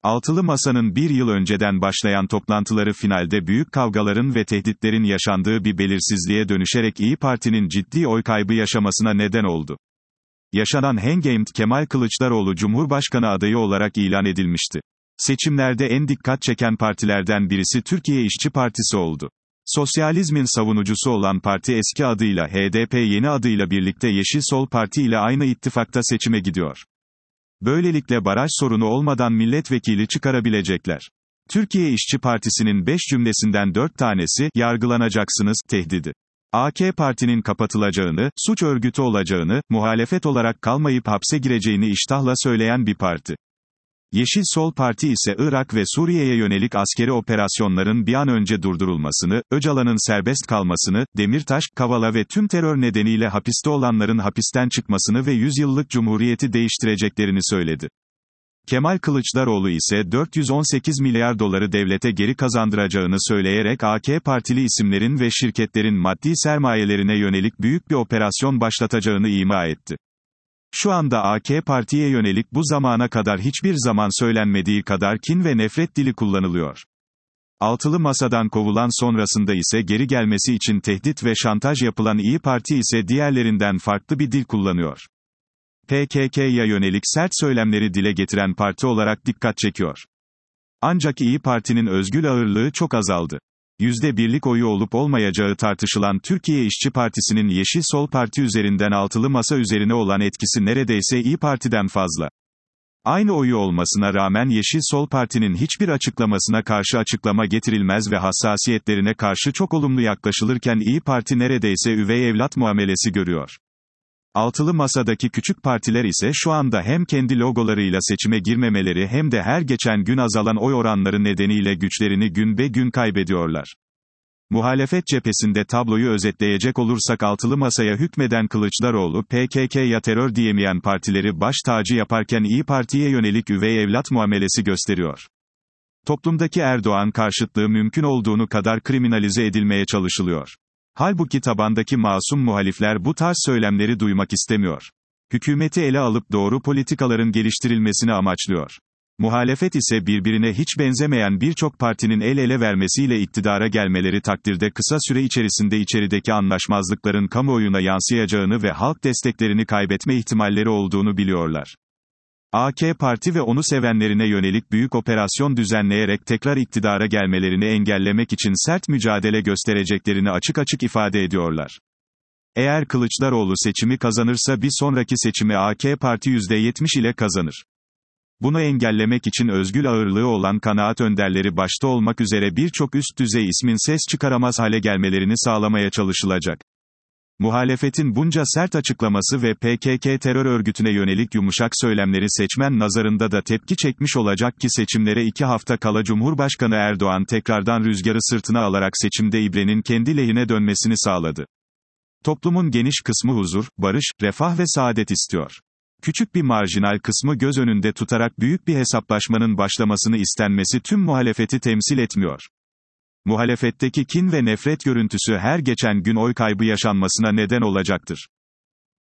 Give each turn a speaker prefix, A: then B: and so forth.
A: Altılı Masa'nın bir yıl önceden başlayan toplantıları finalde büyük kavgaların ve tehditlerin yaşandığı bir belirsizliğe dönüşerek İyi Parti'nin ciddi oy kaybı yaşamasına neden oldu. Yaşanan Hengame, Kemal Kılıçdaroğlu Cumhurbaşkanı adayı olarak ilan edilmişti. Seçimlerde en dikkat çeken partilerden birisi Türkiye İşçi Partisi oldu. Sosyalizmin savunucusu olan parti eski adıyla HDP, yeni adıyla birlikte Yeşil Sol Parti ile aynı ittifakta seçime gidiyor. Böylelikle baraj sorunu olmadan milletvekili çıkarabilecekler. Türkiye İşçi Partisi'nin 5 cümlesinden 4 tanesi, yargılanacaksınız, tehdidi. AK Parti'nin kapatılacağını, suç örgütü olacağını, muhalefet olarak kalmayıp hapse gireceğini iştahla söyleyen bir parti. Yeşil Sol Parti ise Irak ve Suriye'ye yönelik askeri operasyonların bir an önce durdurulmasını, Öcalan'ın serbest kalmasını, Demirtaş, Kavala ve tüm terör nedeniyle hapiste olanların hapisten çıkmasını ve 100 yıllık cumhuriyeti değiştireceklerini söyledi. Kemal Kılıçdaroğlu ise 418 milyar doları devlete geri kazandıracağını söyleyerek AK Partili isimlerin ve şirketlerin maddi sermayelerine yönelik büyük bir operasyon başlatacağını ima etti. Şu anda AK Parti'ye yönelik bu zamana kadar hiçbir zaman söylenmediği kadar kin ve nefret dili kullanılıyor. Altılı Masa'dan kovulan sonrasında ise geri gelmesi için tehdit ve şantaj yapılan İyi Parti ise diğerlerinden farklı bir dil kullanıyor. PKK'ya yönelik sert söylemleri dile getiren parti olarak dikkat çekiyor. Ancak İyi Parti'nin özgül ağırlığı çok azaldı. %1'lik oyu olup olmayacağı tartışılan Türkiye İşçi Partisi'nin Yeşil Sol Parti üzerinden Altılı Masa üzerine olan etkisi neredeyse İyi Parti'den fazla. Aynı oyu olmasına rağmen Yeşil Sol Parti'nin hiçbir açıklamasına karşı açıklama getirilmez ve hassasiyetlerine karşı çok olumlu yaklaşılırken İyi Parti neredeyse üvey evlat muamelesi görüyor. Altılı Masa'daki küçük partiler ise şu anda hem kendi logolarıyla seçime girmemeleri hem de her geçen gün azalan oy oranları nedeniyle güçlerini gün be gün kaybediyorlar. Muhalefet cephesinde tabloyu özetleyecek olursak Altılı Masa'ya hükmeden Kılıçdaroğlu, PKK'ya terör diyemeyen partileri baş tacı yaparken İyi Parti'ye yönelik üvey evlat muamelesi gösteriyor. Toplumdaki Erdoğan karşıtlığı mümkün olduğunu kadar kriminalize edilmeye çalışılıyor. Halbuki tabandaki masum muhalifler bu tarz söylemleri duymak istemiyor. Hükümeti ele alıp doğru politikaların geliştirilmesini amaçlıyor. Muhalefet ise birbirine hiç benzemeyen birçok partinin el ele vermesiyle iktidara gelmeleri takdirde kısa süre içerisinde içerideki anlaşmazlıkların kamuoyuna yansıyacağını ve halk desteklerini kaybetme ihtimalleri olduğunu biliyorlar. AK Parti ve onu sevenlerine yönelik büyük operasyon düzenleyerek tekrar iktidara gelmelerini engellemek için sert mücadele göstereceklerini açık açık ifade ediyorlar. Eğer Kılıçdaroğlu seçimi kazanırsa bir sonraki seçimi AK Parti %70 ile kazanır. Bunu engellemek için özgül ağırlığı olan kanaat önderleri başta olmak üzere birçok üst düzey ismin ses çıkaramaz hale gelmelerini sağlamaya çalışılacak. Muhalefetin bunca sert açıklaması ve PKK terör örgütüne yönelik yumuşak söylemleri seçmen nazarında da tepki çekmiş olacak ki seçimlere 2 hafta kala Cumhurbaşkanı Erdoğan tekrardan rüzgarı sırtına alarak seçimde ibrenin kendi lehine dönmesini sağladı. Toplumun geniş kısmı huzur, barış, refah ve saadet istiyor. Küçük bir marjinal kısmı göz önünde tutarak büyük bir hesaplaşmanın başlamasını istenmesi tüm muhalefeti temsil etmiyor. Muhalefetteki kin ve nefret görüntüsü her geçen gün oy kaybı yaşanmasına neden olacaktır.